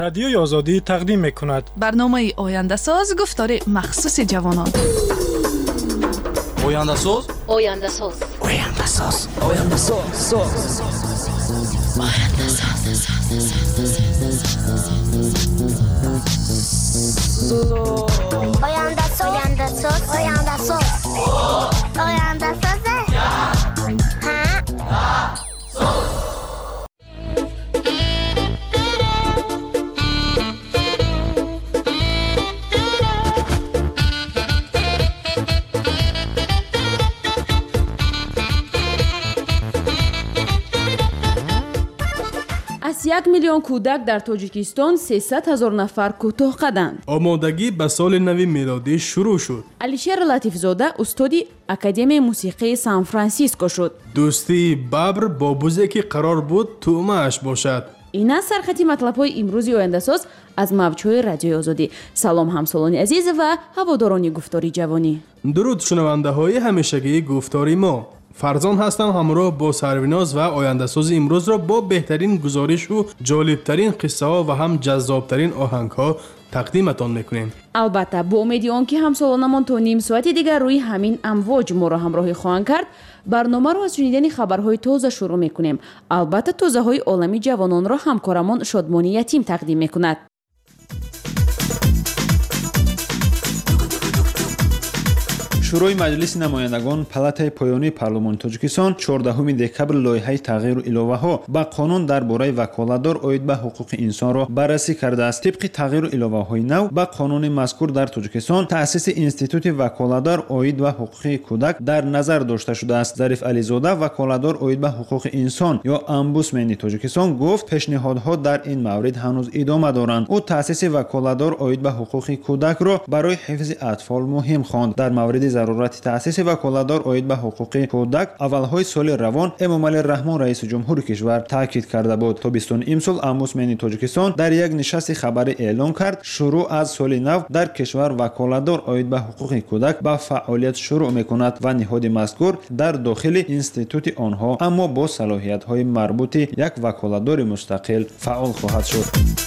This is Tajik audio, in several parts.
رادیوی آزادی تقدیم می‌کند برنامه آینده ساز گفتار مخصوص جوانان. آینده ساز آینده ساز آینده ساز آینده ساز آینده ساز آینده ساز آینده ساز آینده ساز از 1 میلیون کودک در تاجیکستان 300,000 نفر کوتاه قدند. آمادگی به سال نو میلادی شروع شد. علیشیر لطیفزاده استادی اکادمی موسیقی سان فرانسیسکو شد. دوستی ببر با بوزی که قرار بود تومه اش باشد. این است سرخطی مطلب‌های امروزی آینده ساز از موج‌های رادیوی آزادی. سلام همسالان عزیز و هواداران گفتاری جوانی. درود شنونده‌های همیشگی گفتاری ما. فرزان هستم همراه با سرویناز و آینده ساز امروز را با بهترین گزارش و جالبترین قصه ها و هم جذابترین آهنگ ها تقدیمتان میکنیم. البته با امید آنکه همسالانمان تا نیم ساعت دیگر روی همین امواج ما را همراهی خواهند کرد، برنامه را از شنیدن خبرهای تازه شروع میکنیم. البته تازه های عالمی جوانان را همکارمان شادمانی یتیم تقدیم میکند. شورای مجلس نمایندگان پالاتای پایانی پارلمانی تاجیکستان 14 دکبر لایحه تغییر و الоваҳо ба қонун дар бораи ваколатдор оид ба ҳуқуқи инсонро баррасӣ кардааст. тибқи тағйиру иловаҳои нав ба қонуни мазкур дар тоҷикистон таъсиси институти ваколатдор оид ба ҳуқуқи кӯдак дар назар дошта шудааст. зариф ализода ваколатдор оид ба ҳуқуқи инсон ё омбудсмени тоҷикистон гуфт пешниҳодҳо дар ин маврид ҳанӯз идома доранд. ӯ таъсиси ваколатдор оид ба ҳуқуқи кӯдакро барои ҳифзи атфол муҳим хонд. дар мавриди зарурати таъсиси ваколатдор оид ба ҳуқуқи кӯдак аввалҳои соли равон эмомалӣ раҳмон раиси ҷумҳури кишвар таъкид карда буд. тобистони имсол омбудсмени тоҷикистон дар як нишасти хабарӣ эълон кард шурӯъ аз соли нав дар кишвар ваколатдор оид ба ҳуқуқи кӯдак ба фаъолият шурӯъ мекунад ва ниҳоди мазкур дар дохили институти онҳо аммо бо салоҳиятҳои марбути як ваколатдори мустақил фаъол хоҳад шуд.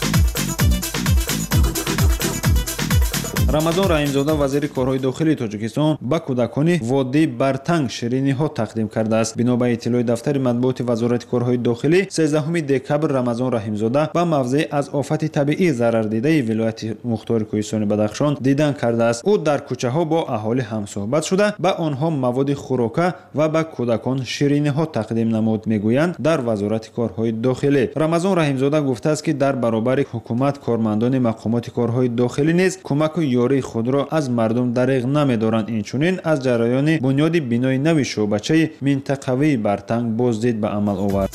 рамазон раҳимзода вазири корҳои дохилии тоҷикистон ба кӯдакони водии бартанг шириниҳо тақдим кардааст. бино ба иттилои дафтари матбуоти вазорати корҳои дохилӣ 13 декабр рамазон раҳимзода ба мавзеи аз офати табиӣ зарардидаи вилояти мухтори кӯҳистони бадахшон дидан кардааст. ӯ дар кӯчаҳо бо аҳолӣ ҳамсӯҳбат шуда ба онҳо маводи хӯрока ва ба кӯдакон шириниҳо тақдим намуд, мегӯянд дар вазорати корҳои дохилӣ. рамазон раҳимзода гуфтааст ки дар баробари ҳукумат кормандони мақомоти корҳои дохилӣ низ кӯмаку ёрии худро аз мардум дариғ намедоранд. инчунин аз ҷараёни бунёди бинои нави шӯъбачаи минтақавии бартанг боздид ба амал овард.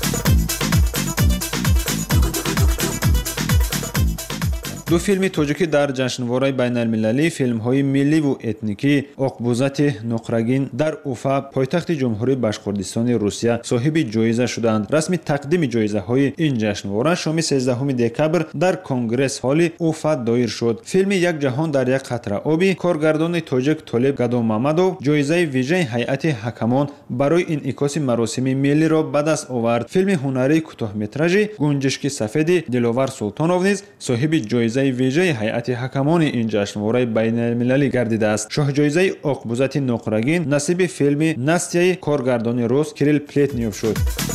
ду филми тоҷикӣ дар ҷашнвораи байналмилалӣ филмҳои милливу этникии оқбузати нуқрагин дар уфа пойтахти ҷумҳурии башқуртистони русия соҳиби ҷоиза шуданд. расми тақдими ҷоизаҳои ин ҷашнвора шоми 13 декабр дар конгресс-ҳолли уфа доир шуд. филми як ҷаҳон дар як қатра оби коргардони тоҷик толиб гадомамадов ҷоизаи вижаи ҳайати ҳакамон барои инъикоси маросими миллиро ба даст овард. филми ҳунарии кӯтоҳметражи гунҷишки сафеди диловар султонов низ соҳиби ҷоизаи вижаи ҳайати ҳакамони ин ҷашнвораи байналмилалӣ гардидааст. шоҳҷоизаи оқбузати нуқрагин насиби филми настяи коргардони рус Кирилл Плетнев шуд.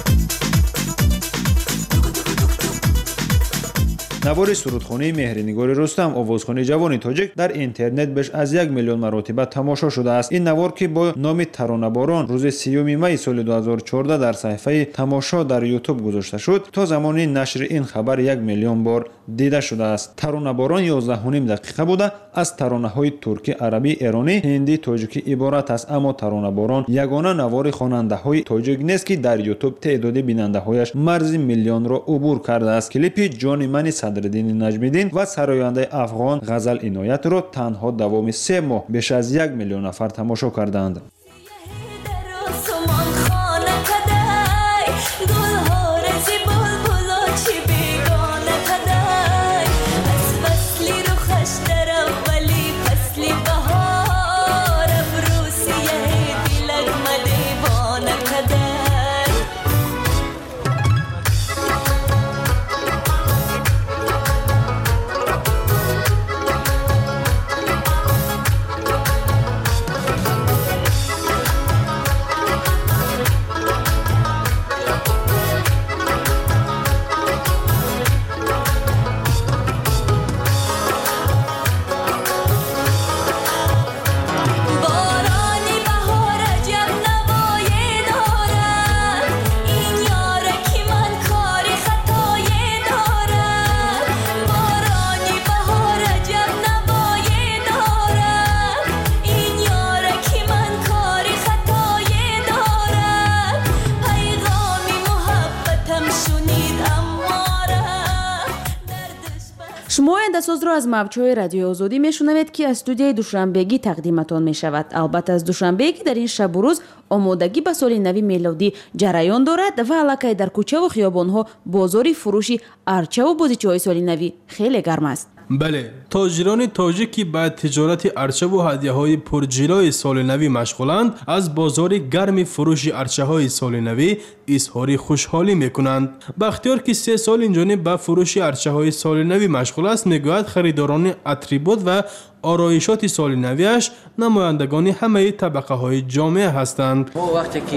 навори сурудхонаи меҳринигори рустам овозхони ҷавони тоҷик дар интернет беш аз 1 миллион маротиба тамошо шудааст. ин навор ки бо номи таронаборон рӯзи 3 майи соли 2014 дар саҳифаи тамошо дар ютуб гузошта шуд, то замони нашри ин хабар 1 миллион бор дида шудааст. таронаборон 11.5 дақиқа буда аз таронаҳои туркӣ, арабӣ, эронӣ, ҳиндӣ, тоҷикӣ иборат аст. аммо таронаборон ягона навори хонандаҳои тоҷик нест ки дар ютуб теъдоди бинандаҳояш марзи миллионро убур кардааст. клипи ҷони мани Садриддини Наҷмиддин ва сарояндаи афғон Ғазал Иноятро танҳо давоми 3 моҳ беш аз 1 миллион нафар тамошо карданд. шумо ояндасозро аз мавҷҳои радиои озодӣ мешунавед ки аз студияи душанбегӣ тақдиматон мешавад. албатта аз душанбе ки дар ин шабу рӯз омодагӣ ба соли нави мелодӣ ҷараён дорад ва аллакай дар кӯчаву хиёбонҳо бозори фурӯши арчаву бозичаҳои соли навӣ хеле гарм аст. бале, тоҷирони тоҷик ки ба тиҷорати арчаву ҳадияҳои пурҷилои соли навӣ машғуланд, аз бозори гарми фурӯши арчаҳои соли навӣ изҳори хушҳолӣ мекунанд. бахтиёр ки 3 сол инҷониб ба фурӯши арчаҳои соли навӣ машғул аст, мегӯяд харидорони атрибут ва ороишоти соли навиаш намояндагони ҳамаи табақаҳои ҷомеа ҳастанд. мо вақте ки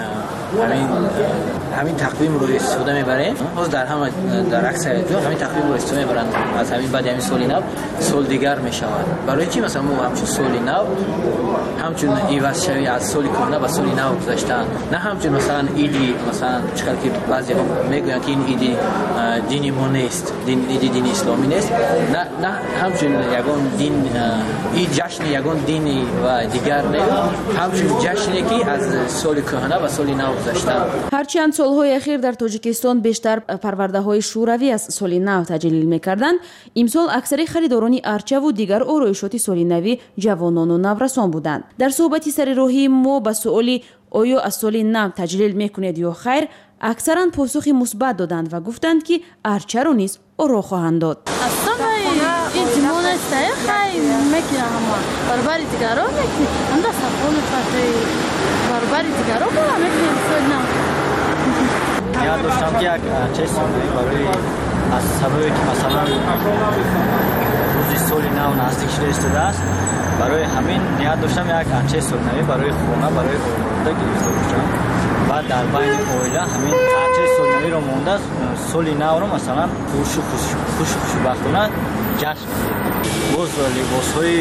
ҳамин тақвимро истифода мебарем, ҳоз дар аксари ҷо ҳамин тақвимро истифода мебаранд. аз ҳамин баъди ҳамин соли нав сол дигар мешавад. барои чӣ масалан мо ҳамчун соли нав ҳамчун ивазшавӣ аз соли кӯҳна ба соли нав гузаштан, на ҳамчун масалан иди масалан чӣ ки баъзеҳо мегӯянд ки ин иди дини мо нест, иди дини исломӣ нест, на ҳамчун ягон дин ин ҷашни ягон дини ва дигар не, ҳамчун ҷашне ки аз соли кӯҳна ба соли нав гузаштан. ҳарчанд солҳои ахир дар тоҷикистон бештар парвардаҳои шӯравӣ аз соли нав таҷлил мекарданд, имсол аксари харидорони арчаву дигар ороишоти соли навӣ ҷавонону наврасон буданд. дар суҳбати сарироҳии мо ба суоли оё аз соли нав таҷлил мекунед ё хайр, аксаран посухи мусбат доданд ва гуфтанд ки арчаро низ оро хоҳанд дод. яд доштам ки як чиз барои аз сабабе ки масалан рӯзи соли нав наздик шуда истодааст, барои ҳамин ният доштам як чиз солнавӣ барои хона барои оилада гирифта доштам. баъд дар байни оила ҳамин чиз солнавиро монда соли навро масалан хушбахтона ҷашн боз либосҳои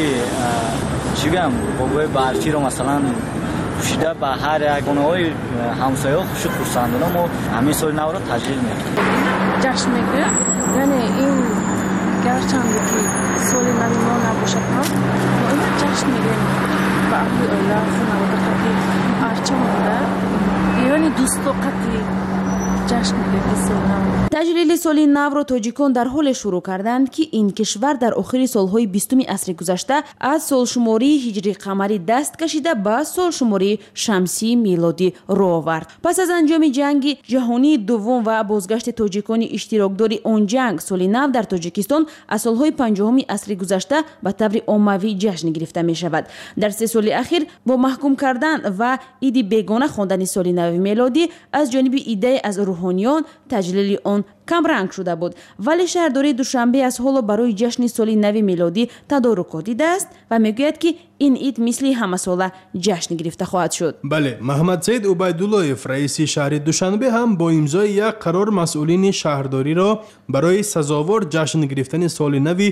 чӣ гӯям бобои барфиро масалан пӯшида ба ҳар як хонаҳои ҳамсояҳо хушу хурсандона мо ҳамин соли навро таҷлил мекунем. ҷашн мегӯям, яъне ин гарчанде ки соли нави мо набошад ҳам мо ин ҷашн мегӯем ба аҳли оила хонавода қати арча монда, яъне дӯсто қати ҷашн мегӯем соли нав. таҷлили соли навро тоҷикон дар ҳоле шурӯъ карданд ки ин кишвар дар охири солҳои 20 асри гузашта аз солшумории ҳиҷрӣ қамарӣ даст кашида ба солшумории шамсии милодӣ роҳ овард. пас аз анҷоми ҷанги ҷаҳонии дуввум ва бозгашти тоҷикони иштирокдори он ҷанг, соли нав дар тоҷикистон аз солҳои 50 асри гузашта ба таври оммавӣ ҷашн гирифта мешавад. дар 3 соли ахир бо маҳкум кардан ва иди бегона хондани соли нави мелодӣ аз ҷониби иддаи аз рӯҳониён таҷлили он камранг шуда буд, вале шаҳрдории Душанбе аз ҳоло барои ҷашни соли нави милодӣ тадорукот дидааст ва мегӯяд ки ин ид мисли ҳамасола ҷашн гирифта хоҳад шуд. бале, маҳмадсаид убайдуллоев раиси шаҳри Душанбе ҳам бо имзои як қарор масъулини шаҳрдориро барои сазовор ҷашн гирифтани соли нави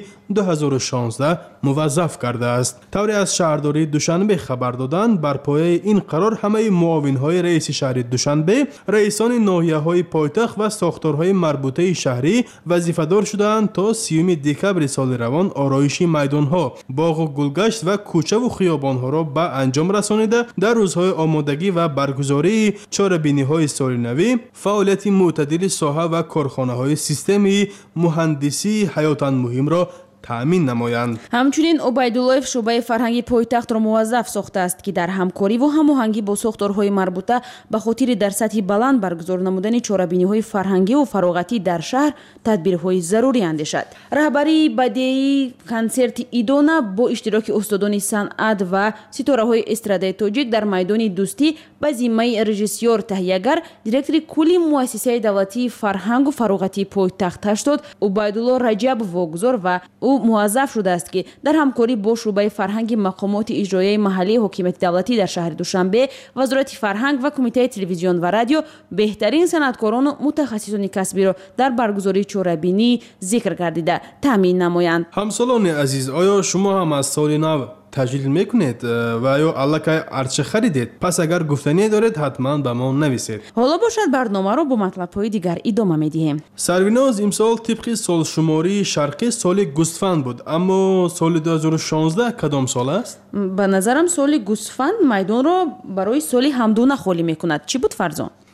2016 муваззаф кардааст. тавре аз шаҳрдории Душанбе хабар доданд, бар пояи ин қарор ҳамаи муовинҳои раиси шаҳри Душанбе, раисони ноҳияҳои пойтахт ва сохторҳои марбутаи шаҳрӣ вазифадор шудаанд то 30 декабри соли равон ороиши майдонҳо, боғу гулгашт ва кӯчаву хиёбонҳоро ба анҷом расонида дар рӯзҳои омодагӣ ва баргузории чорабиниҳои соли навӣ фаъолияти мӯътадили соҳа ва корхонаҳои системаи муҳандисии ҳаётан муҳимро таъмин намоянд. ҳамчунин убайдуллоев шӯъбаи фарҳанги пойтахтро муваззаф сохтааст ки дар ҳамкориву ҳамоҳангӣ бо сохторҳои марбута ба хотири дар сатҳи баланд баргузор намудани чорабиниҳои фарҳангиву фароғатӣ дар шаҳр тадбирҳои зарурӣ андешад. раҳбарии бадеии консерти идона бо иштироки устодони санъат ва ситораҳои эстрадаи тоҷик дар майдони дӯстӣ ба зиммаи режиссёр таҳиягар, директори кулли муассисаи давлатии фарҳангу фароғатии пойтахт 80 убайдулло раҷабов вогузор ва ӯ муаззаф шудааст ки дар ҳамкорӣ бо шӯъбаи фарҳанги мақомоти иҷроияи маҳаллии ҳокимияти давлатӣ дар шаҳри Душанбе, вазорати фарҳанг ва кумитаи телевизион ва радио беҳтарин санъаткорону мутахассисони касбиро дар баргузории чорабинӣ зикр гардида таъмин намоянд. ҳамсолони азиз, оё шумо ҳам аз соли нав таҷлил мекунед ва ё аллакай арча харидед? пас агар гуфтание доред ҳатман ба мо нависед. ҳоло бошад барномаро бо матлабҳои дигар идома медиҳем. сарвиноз имсол тибқи солшумории шарқӣ соли гусфанд буд, аммо соли 2016 кадом сол аст? ба назарам соли гусфанд майдонро барои соли ҳамдуна холӣ мекунад. чӣ буд Фарзон?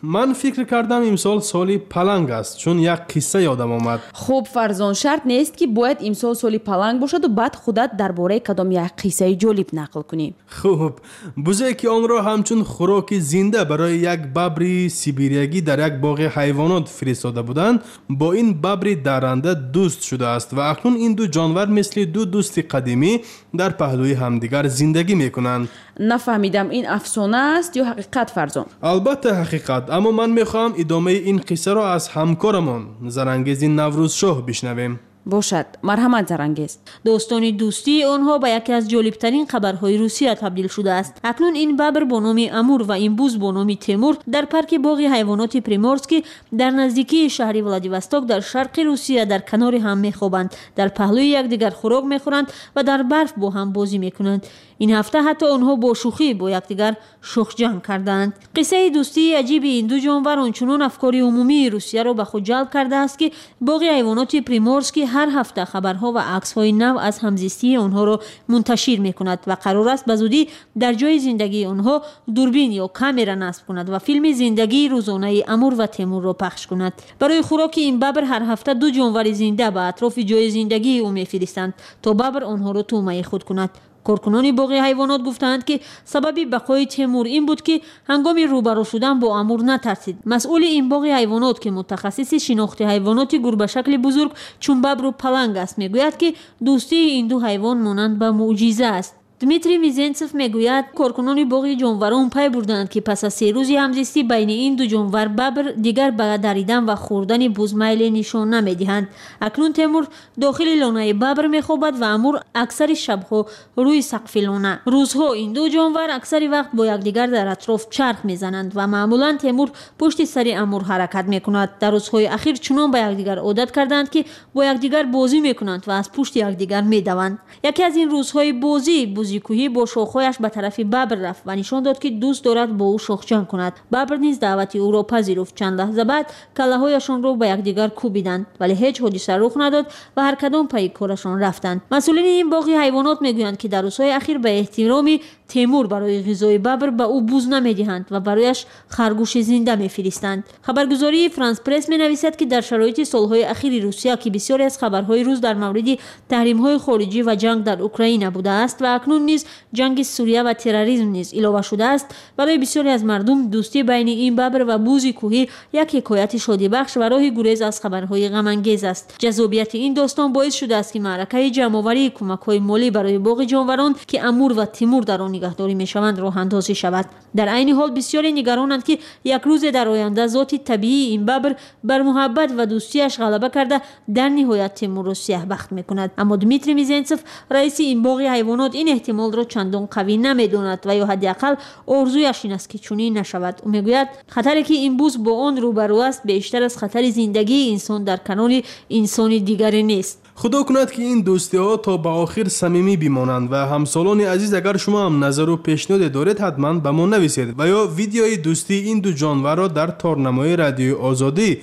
من فکر کردم امسال سالی پلنگ است چون یک قصه یادم آمد. хуб фарзон шарт нест ки бояд имсол соли паланг бошаду баъд худат дар бораи кадом як қиссаи ҷолиб нақл кунӣ. خوب بوزه که آن را همچون خوراک زنده برای یک ببر سیبریایی در یک باغ حیوانات فرستاده بودند با این ببر درنده دوست شده است و اکنون این دو جانور مثل دو دوست قدیمی در پهلوی همدیگر زندگی میکنند. нафаҳмидам ин афсона аст ё ҳақиқат фарзон? البته حقیقت، اما من میخواهم ادامه این قصه را از همکارمان زرانگیز نوروز شاه بشنویم. бошад, марҳамат зарангез. достони дӯстии онҳо ба яке аз ҷолибтарин хабарҳои русия табдил шудааст. акнун ин бабр бо номи амур ва ин буз бо номи темур дар парки боғи ҳайвоноти приморский дар наздикии шаҳри владивосток дар шарқи русия дар канори ҳам мехобанд, дар паҳлӯи якдигар хӯрок мехӯранд ва дар барф бо ҳам бозӣ мекунанд. ин ҳафта ҳатто онҳо бо шӯхӣ бо якдигар шухҷанг карданд. қиссаи дӯстии аҷиби ин ду ҷонвар ончунон афкори умумии русияро ба худ ҷалб кардааст ки боғи ҳайвоноти приморский ҳар ҳафта хабарҳо ва аксҳои нав аз ҳамзистии онҳоро мунташир мекунад ва қарор аст ба зудӣ дар ҷои зиндагии онҳо дурбин ё камера насб кунад ва филми зиндагии рӯзонаи амур ва темурро пахш кунад. барои хӯроки ин бабр ҳар ҳафта ду ҷонвари зинда ба атрофи ҷои зиндагии ӯ мефиристанд то бабр онҳоро тӯъмаи худ кунад. коркунони боғи ҳайвонот гуфтанд ки сабаби бақои темур ин буд ки ҳангоми рӯбаро шудан бо амур натарсид. масъули ин боғи ҳайвонот ки мутахассиси шинохти ҳайвоноти гурбашакли бузург чун бабру паланг аст мегӯяд ки дӯстии ин ду ҳайвон монанд ба муъҷиза аст. дмитрий мизенцев мегӯяд коркунони боғи ҷонварон пай бурданд ки пас аз 3 рӯзи ҳамзистӣ байни ин ду ҷонвар бабр дигар ба даридан ва хӯрдани буз майле нишон намедиҳанд. акнун темур дохили лонаи бабр мехобад ва амур аксари шабҳо рӯи сақфи лона. рӯзҳо ин ду ҷонвар аксари вақт бо якдигар дар атроф чарх мезананд ва маъмулан темур пушти сари амур ҳаракат мекунад. дар рӯзҳои ахир чунон ба якдигар одат карданд ки бо якдигар бозӣ мекунанд ва аз пушти якдигар медаванд. яке аз ин рӯзҳои бозӣ кӯҳӣ бо шохҳояш ба тарафи бабр рафт ва нишон дод ки дӯст дорад бо ӯ шохҷанг кунад. бабр низ даъвати ӯро пазируфт. чанд лаҳза баъд каллаҳояшонро ба якдигар кӯбиданд, вале ҳеҷ ҳодиса рух надод ва ҳар кадом пайи корашон рафтанд. масъулини ин боғи ҳайвонот мегӯянд ки дар рӯзҳои ахир ба эҳтироми темур барои ғизои бабр ба ӯ буз намедиҳанд ва барояш харгӯши зинда мефиристанд. хабаргузории франс пресс менависад ки дар шароити солҳои ахири русия ки бисёре аз хабарҳои рӯз дар мавриди таҳримҳои хориҷӣ ва ҷанг дар украина будааст ва акнун низ ҷанги сурия ва терроризм низ илова шудааст, барои бисёре аз мардум дӯстӣ байни ин бабр ва бузи кӯҳӣ як ҳикояти шодибахш ва роҳи гурез аз хабарҳои ғамангез аст. ҷаззобияти ин достон боис шудааст ки маъракаи ҷамъоварии кӯмакҳои молӣ барои боғи ҷонварон ки амур ва тимур дар он нигаҳдорӣ мешаванд роҳандозӣ шавад. дар айни ҳол бисёре нигаронанд ки як рӯзе дар оянда зоти табиии ин бабр бар муҳаббат ва дӯстиаш ғалаба карда дар ниҳоят темурро сиёҳбахт мекунад. аммо дмитрий мизенцев раиси ин боғи ҳайвонот ин эҳтимолро чандон қавӣ намедонад ва ё ҳадди ақал орзуяш ин аст ки чунин нашавад. ӯ мегӯяд хатаре ки ин буз бо он рӯбарӯ аст бештар аз хатари зиндагии инсон дар канори инсони дигаре нест. خدا کند که این دوستی ها تا به آخر صمیمی بمانند و همسالان عزیز اگر شما هم نظر و پیشنهاد دارید حتما به ما نویسید و یا ویدیوی دوستی این دو جانور را در تارنمای رادیو آزادی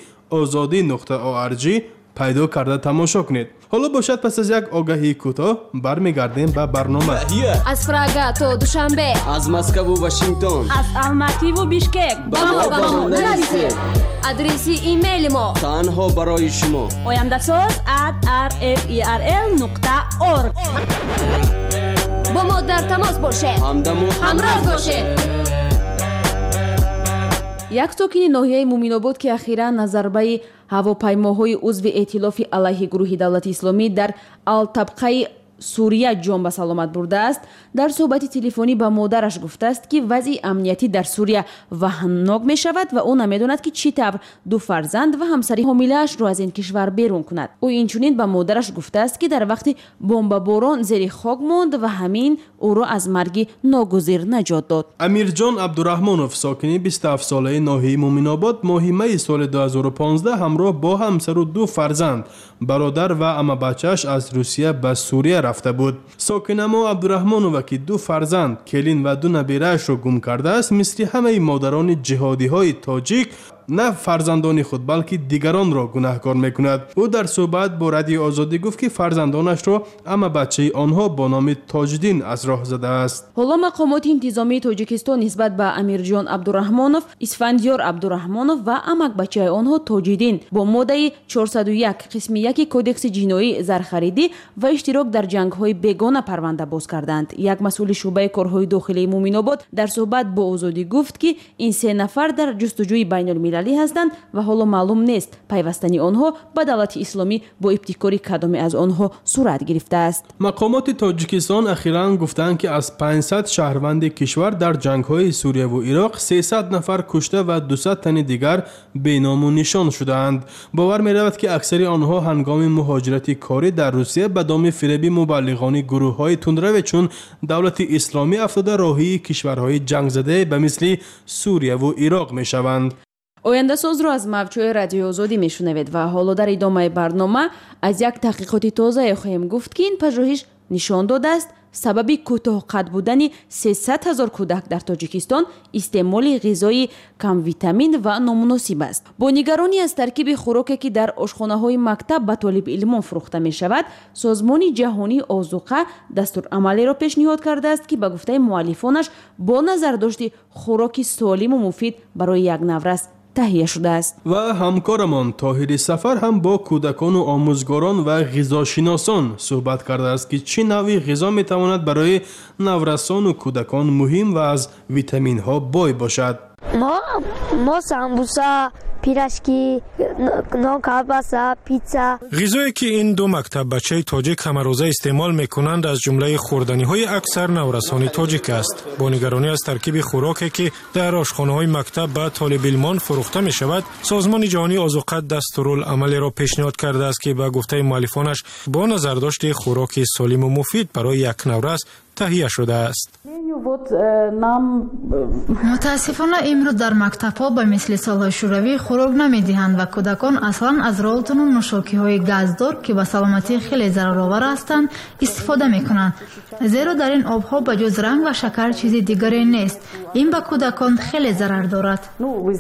azadi.org پیدا کرده تماشا کنید. حالا باشد پس از یک آگهی کوتاه برمیگردیم به برنامه. از پراگا تا دوشنبه، از مسکو و واشنگتن، از الماتی و بیشکک با ما نویسید. آدرس ایمیل ما تنها برای شما oyandasoz@rferl.org. با ما در تماس باشید. همراه باشید. як сокини ноҳияи муминобод ки ахиран аз зарбаи ҳавопаймоҳои узви эътилофи алайҳи гурӯҳи давлати исломӣ дар Алтабқаи сурия ҷон ба саломат бурдааст, дар суҳбати телефонӣ ба модараш гуфтааст ки вазъи амниятӣ дар сурия ваҳнок мешавад ва ӯ намедонад ки чӣ тавр ду фарзанд ва ҳамсари ҳомилаашро аз ин кишвар берун кунад. ӯ инчунин ба модараш гуфтааст ки дар вақти бомбаборон зери хок монд ва ҳамин ӯро аз марги ногузир наҷот дод. амирҷон абдураҳмонов сокини 27 солаи ноҳияи муминобод моҳи майи соли 2015 ҳамроҳ бо ҳамсару ду фарзанд бародар ва амабачааш аз русия ба сурия рафта буд. сокинамо абдураҳмонова ки ду фарзанд келин ва ду набираашро гум кардааст, мисли ҳамаи модарони ҷиҳодиҳои тоҷик نه فرزندان خود بلکه دیگران را گناهکار میکند. او در صحبت با رادیو آزادی گفت که فرزندانش را اما بچه آنها با نام تاجدین از راه زده است. حالا مقامات انتظامی تاجیکستان نسبت به امیرجان عبدالرحمانов، اسفندیار عبدالرحمانов و امک بچه آنها تاجدین با ماده 401 قسم 1 کودکس جنایی زرخریدی و اشتراک در جنگ‌های بیگانه پرونده باز کردند. یک مسئول شعبه کارهای داخلی مومن‌آباد در صحبت با آزادی گفت که این 3 نفر در جستجوی بین المللی هستند و حالا معلوم نیست پیوستنی آنها به دولت اسلامی با ابتکاری کدامی از آنها صورت گرفته است. مقامات تاجیکستان اخیراً گفتند که از 500 شهروند کشور در جنگ‌های سوریه و عراق 300 نفر کشته و 200 تن دیگر بی‌نام و نشان شدند. باور می‌رود که اکثر آنها هنگام مهاجرت کاری در روسیه به دام فریب مبلغان گروه‌های تندرو چون دولت اسلامی افتاده راهی کشورهای جنگ زده به مثل سوریه و عراق می‌شوند. آینده ساز را از موج‌های رادیو آزادی میشنوید و حالا در ادامه برنامه از یک تحقیقات تازه خواهیم گفت که این پژوهش نشان داده است سبب کوتاه قد بودن 300,000 کودک در تاجیکستان استعمال غذای کم ویتامین و نامناسب است. با نگرانی از ترکیب خوراکی که در آشخانه‌های مکتب به طالب علمان فروخته می شود، سازمان جهانی آذوقه دستورالعملی را پیشنهاد کرده است که به گفته مؤلفانش با نظر داشت خوراک سالم و مفید برای یک نورس تهیه شده است. و همکارمان طاهر سفر هم با کودکان و آموزگاران و غذاشناسان صحبت کرده است که چه نوعی غذا میتواند برای نورسان و کودکان مهم و از ویتامین ها بای باشد. ما سمبوسا، پیراشکی، نان کلباسا، پیتزا. غذایی که این دو مکتب بچه تاجیک همه روزه استعمال میکنند از جمله خوردنی های اکثر نورسان تاجیک است. با نگرانی از ترکیب خوراکی که در آشخانه های مکتب به طالب علمان فروخته می شود، سازمان جهانی آذوقه دستورالعملی را پیشنهاد کرده است که به گفته مؤلفانش با نظر داشت خوراک سالم و مفید برای یک نورس تهیه شده است. متاسفانه امروز در مکتب‌ها به مثل سال‌های شوروی خوراک نمی‌دهند و کودکان اصلاً از رالتون و نوشاکی‌های گازدار که به سلامتی خیلی ضررآور هستند استفاده می‌کنند، زیرا در این آب‌ها به جز رنگ و شکر چیز دیگری نیست. این به کودکان خیلی ضرر دارد.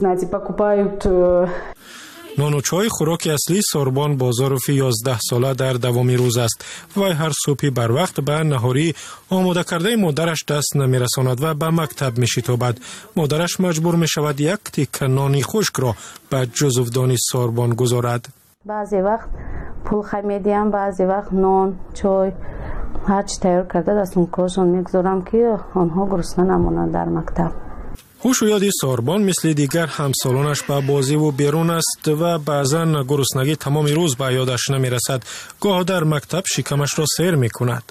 نان و چای خوراک اصلی سوربان بازاروف 11 ساله در دوامی روز است. وی هر صبح بر وقت به نهاری آماده کرده مادرش دست نمیرساند و به مکتب میشتابد. مادرش مجبور می شود یک تیکه نانی خشک را به جزودان سوربان گذارد. بعضی وقت پول میدیم، بعضی وقت نان، چای، هر چی تیار کرده دستون کارشان میگذارم که آنها گرسنه نمانند در مکتب. هوش و یاد سوربان مثل دیگر همسالانش به بازی و بیرون است و بعضا گرسنگی تمام روز به یادش نمی رسد. گاه در مکتب شکمش را سیر می کند.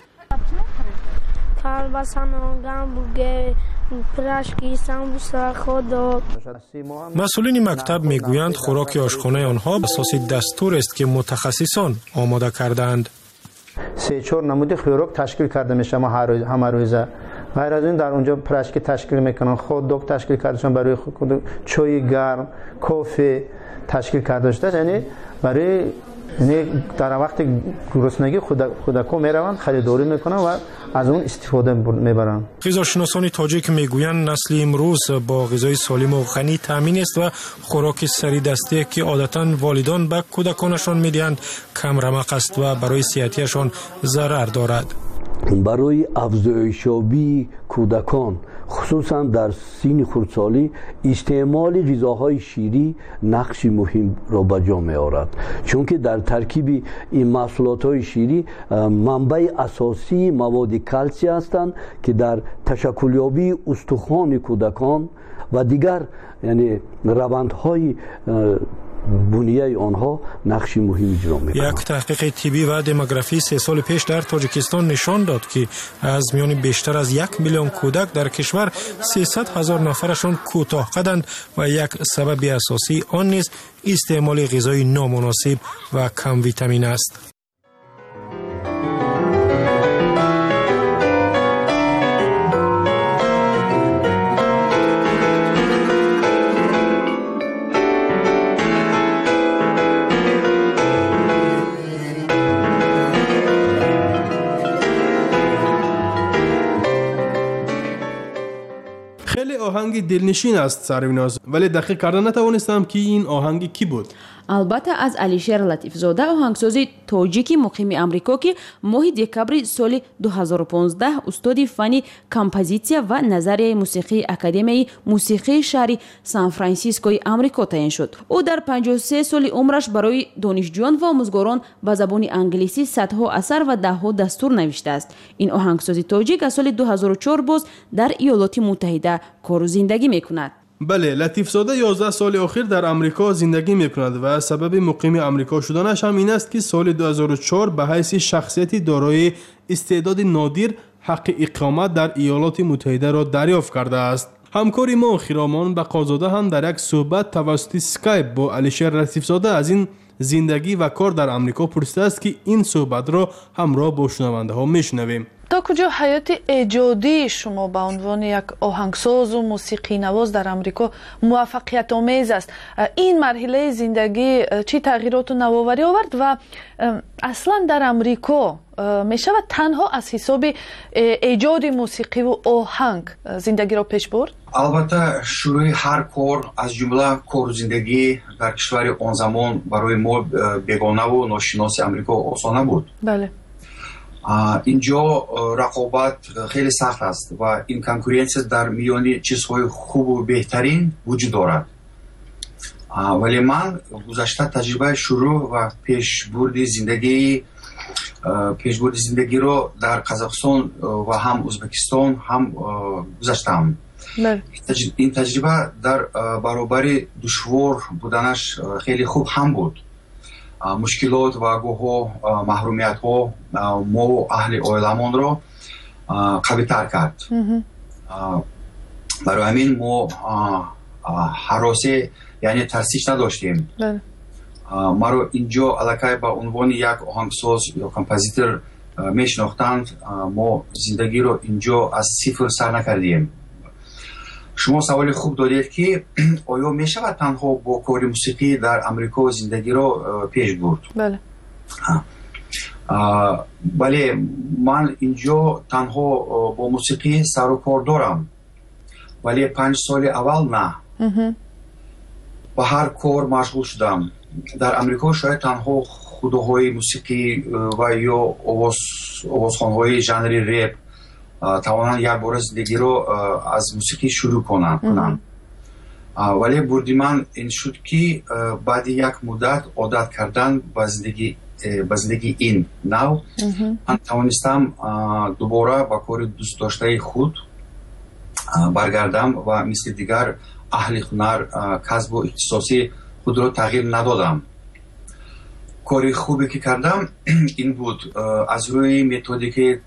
مسئولین مکتب می گویند خوراک آشخانه آنها به اساس دستور است که متخصصان آماده کردند. 3-4 نمود خوراک تشکیل کرده میشه همه روزه. غیر از این در اونجا پرشکی تشکیل میکنن، خود دوگ تشکیل کردشون برای خود، چای گرم، کافی تشکیل کرده شده. یعنی برای در وقت گرسنگی کودکان میروند خریداری میکنن و از اون استفاده میبرن. غذاشناسان تاجیک میگویند نسل امروز با غذای سالم و غنی تامین است و خوراک سری دستی که عادتاً والدان به کودکانشان میدهند کم رمق است و برای صحتیشان ضرر دارد. برای افزایش‌یابی کودکان خصوصا در سن خردسالی استعمال غذاهای شیری نقش مهم را به جا می‌آورد، چون که در ترکیب این محصولات شیری منبع اساسی مواد کلسیم هستند که در تشکلیابی استخوان کودکان و دیگر یعنی روندهای بنیه آنها نقش مهمی اجرا می‌کنند. یک تحقیق طبی و دموگرافی 3 سال پیش در تاجیکستان نشان داد که از میان بیشتر از 1 میلیون کودک در کشور 300,000 نفرشان کوتاه قدند و یک سبب اساسی آن نیز استعمال غذای نامناسب و کم ویتامین است. خیلی آهنگ دلنشین است سرویناز، ولی دقیق کردن نتوانستم که این آهنگ کی بود. البته از علیشیر لطیفزاده آهنگساز تاجیکی مقیم امریکا که ماه دکبر سال 2015 استاد فنی کمپوزیسیا و نظریه موسیقی اکادمی موسیقی شهر سان فرانسیسکوی آمریکا تعیین شد. او در 53 سال عمرش برای دانشجویان و آموزگاران به زبان انگلیسی صدها اثر و دهها دستور نوشته است. این آهنگساز تاجیک از سال 2004 باز در ایالات متحده کار و زندگی میکند. بله، لطیفزاده 11 سال اخیر در امریکا زندگی میکند و سبب مقیم امریکا شدنش هم این است که سال 2004 به حیث شخصیتی دارای استعداد نادر حق اقامت در ایالات متحده را دریافت کرده است. همکاری ما خیرامان بقازاده هم در یک صحبت توسط اسکایپ با علیشیر لطیفزاده از این زندگی و کار در امریکا پرسیده است که این صحبت را همراه با شنونده ها میشنویم. تا کجا حیات ایجادی شما به عنوان یک آهنگساز و موسیقی نواز در امریکا موفقیت آمیز است؟ این مرحله زندگی چی تغییرات و نوآوری آورد و اصلا در امریکا می شود تنها از حساب ایجاد موسیقی و آهنگ زندگی را پیش برد؟ البته شروع هر کار از جمله کار زندگی در کشور آن زمان برای ما بیگانه و ناشناس امریکا آسان نبود. بله. اینجا رقابت خیلی سخت است و این کنکورنسیه در میان چیزهای خوب و بهترین وجود دارد. ولی من گذشته تجربه شروع و پیشبرد زندگی رو در قزاقستان و هم ازبکستان هم گذاشتم. این تجربه در برابر دشوار بودنش خیلی خوب هم بود. مشکلات و گوه محرومیت ها ما و اهل اویلمان را قوی تر کرد. برای همین ما حراسی یعنی ترسیش نداشتیم. ما رو اینجا علاقه به عنوان یک آهنگساز یا کمپوزیتور میشناختند. ما زندگی رو اینجا از صفر سر نکردیم. شما سوال خوب دارید که آیا می شود تنها با کار موسیقی در امریکا زندگی رو پیش برد؟ بله. بله، من اینجا تنها با موسیقی سر و کار دارم، ولی 5 سال اول نه. با هر کار مشغول شدم. در امریکا شاید تنها خودهای موسیقی و یا آوازخوان‌های ژانر رپ توانند یک بار زندگی رو از موسیقی شروع کنن. ولی بردی من این شد که بعد یک مدت عادت کردن به زندگی این نو من توانستم دوباره با کار دوست داشته خود برگردم و مثل دیگر اهل هنر کسب و اختصاصی خود رو تغییر ندادم. کاری خوبی که کردم این بود، از روی متدیک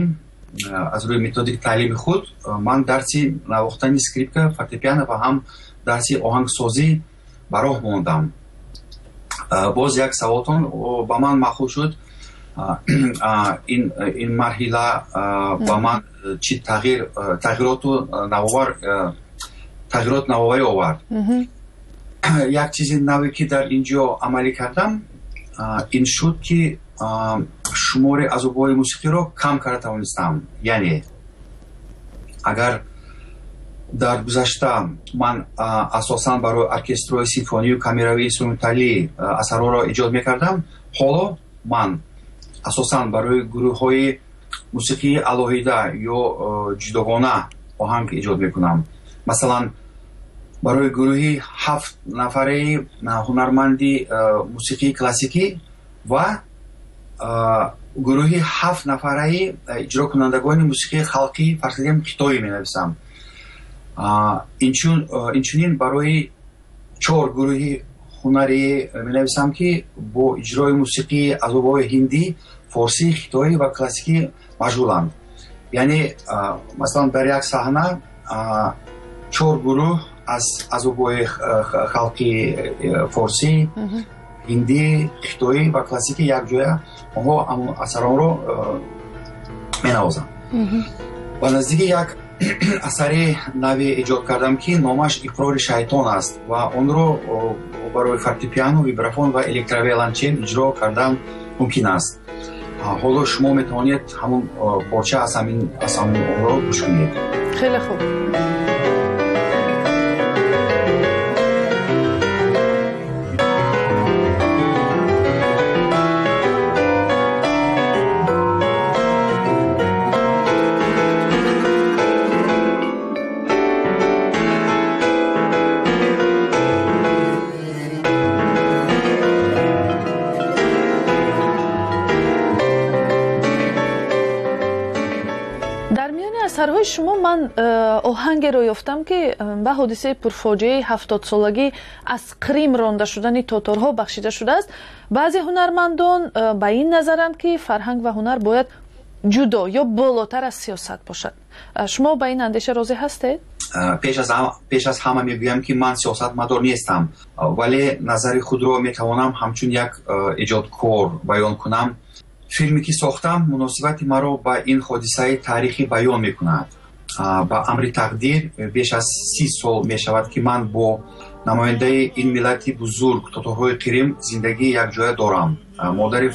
تعلیم خود من درسی نواختن اسکریپت فورتپیانو و هم درسی آهنگسازی به راه ماندم. باز یک سوالتون با من مخول شد این مرحله با من چی تغییرات نوآوری آورد. یک چیز نوی که در اینجا عملی کردم این شد که شمار اسباب‌های موسیقی رو کم کرده توانستم. یعنی اگر در گذشته من اساساً برای ارکسترهای سیمفونی و کامیروی اینسترومنتالی اثرها را ایجاد میکردم، حالا من اساساً برای گروه‌های موسیقی علاهیده یا جداگانه آهنگ ایجاد میکنم. مثلا برای گروهی 7 نفره هنرمندی موسیقی کلاسیکی و گروهی 7 نفره اجرا کنندگان موسیقی خلقی فرسیدیم خطایی می نویسم. اینچنین برای 4 گروهی هنری می نویسم که با اجرای موسیقی اسباب‌های هندی، فارسی، خطایی و کلاسیکی مشغولند. یعنی مثلا در یک صحنه 4 گروه از اسباب‌های خلقی فارسی، هندی، خطایی و کلاسیکی یک جای آنها اثران رو می نوازم. و نزدیک یک اثری نوی ایجاد کردم که نامش اقرار شیطان است و اون رو برای فورتپیانو، ویبرافون و الکترویولنچل اجرا کردن ممکن است. حالا شما میتونید همون پارچه از همون رو گوش کنید. خیلی خوب. асарҳои шумо ман оҳангеро ёфтам ки ба ҳодисаи пурфоҷиаи 70-солагӣ аз Крим ронда шудани тоторҳо бахшида шудааст. баъзе ҳунармандон ба ин назаранд ки фарҳанг ва ҳунар бояд ҷудо ё болотар аз сиёсат бошад. шумо ба ин андеша розӣ ҳастед? пеш аз ҳама мегӯям ки ман сиёсатмадор нестам, вале назари худро метавонам ҳамчун як эҷодкор баён кунам. филме ки сохтам муносибати маро ба ин ҳодисаи таърихӣ баён мекунад. ба амри тақдир беш аз 30 сол мешавад ки ман бо намояндаи ин миллати бузург тоторҳои Қирим зиндагии якҷоя дорам. модари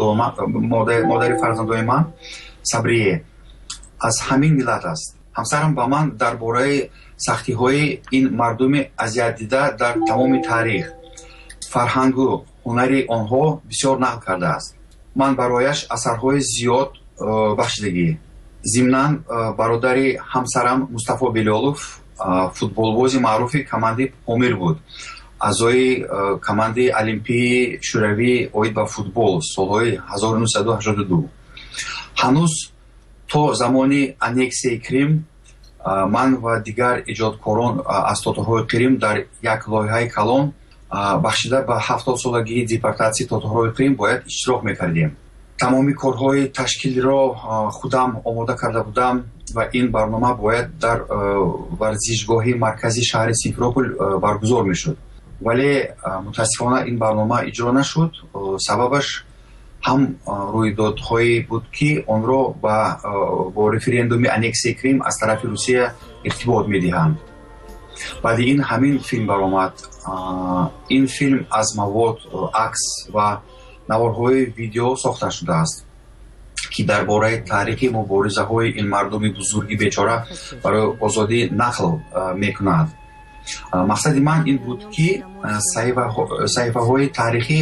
фарзандои ман Сабрие аз ҳамин миллат аст. ҳамсарам ба ман дар бораи сахтиҳои ин мардуми азиятдида дар тамоми таърих, фарҳангу ҳунари онҳо бисёр нақл кардааст. ман барояш асарҳои зиёд бахшидагӣ. зимнан бародари ҳамсарам Мустафо Белёлов футболбози маъруфи командаи Помир буд. аъзои командаи олимпии шӯравии оид ба футбол солҳои 1982. ҳанӯз то замони аннексияи Крим ман ва дигар эҷодкорон аз тоторҳои Қирим дар як лоиҳаи калон бахшида ба 70-солагии депортатсияи тоторҳои Қирим бояд иштирок мекардем. тамоми корҳои ташкилиро худам омода карда будам ва ин барнома бояд дар варзишгоҳи марказии шаҳри Симферополь баргузор мешуд. вале мутаассифона ин барнома иҷро нашуд. сабабаш ҳам рӯйдодҳое буд ки онро бо референдуми аннексияи Крим аз тарафи Русия иртибот медиҳанд. баъди ин ҳамин филм баромад. ин филм аз мавод, акс ва наворҳои видео сохта шудааст ки дар бораи таърихи муборизаҳои ин мардуми бузурги бечора барои озодӣ нақл мекунад. мақсади ман ин буд ки саҳифаҳои таърихӣ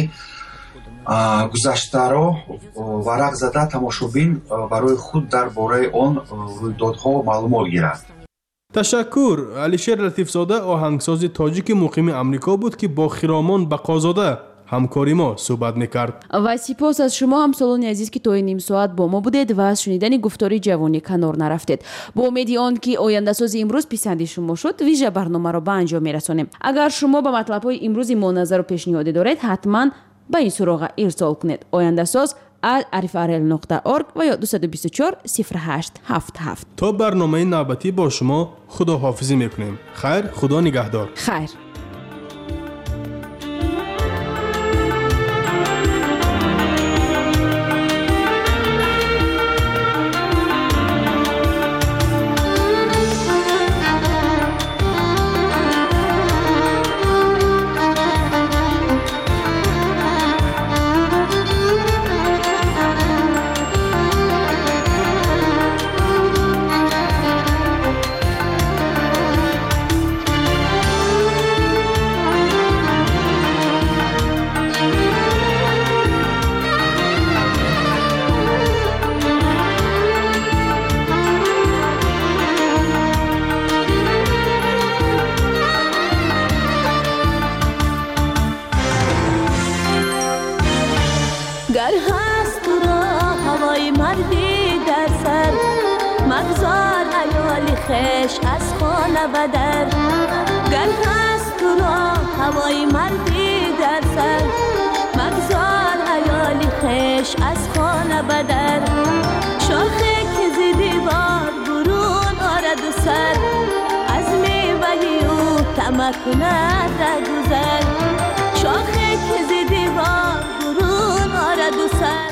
гузаштаро варақ зада тамошобин барои худ дар бораи он рӯйдодҳо маълумот гирад. ташаккур. алишер латифзода оҳангсози тоҷики муқими амрико буд ки бо Хиромон Бақозода ҳамкори мо суҳбат мекард. ва сипос аз шумо ҳамсолони азиз ки то ним соат бо мо будед ва аз шунидани гуфтори ҷавонӣ канор нарафтед. бо умеди он ки ояндасози имрӯз писанди шумо шуд, вижа барномаро ба анҷом мерасонем. агар шумо ба матлабҳои имрӯзи мо назару пешниҳодӣ доред, ҳатман ба ин суроға ирсол кунед. ояндасоз @arifrl.org ва ё 224 08 77. то барномаи навбатӣ бо шумо худоҳофизӣ мекунем. хайр, худо нигаҳдор. хайр. گر هست تو را هوای مردی در سر مگذار عیالی خش از خانه بدر. گر هست تو را هوای مردی در سر مگذار عیالی خش از خانه بدر. شاخه که زیدی بار برون آرد و سر از میوهی او طمع کند در گذر. شاخه که زیدی بار برون آرد و سر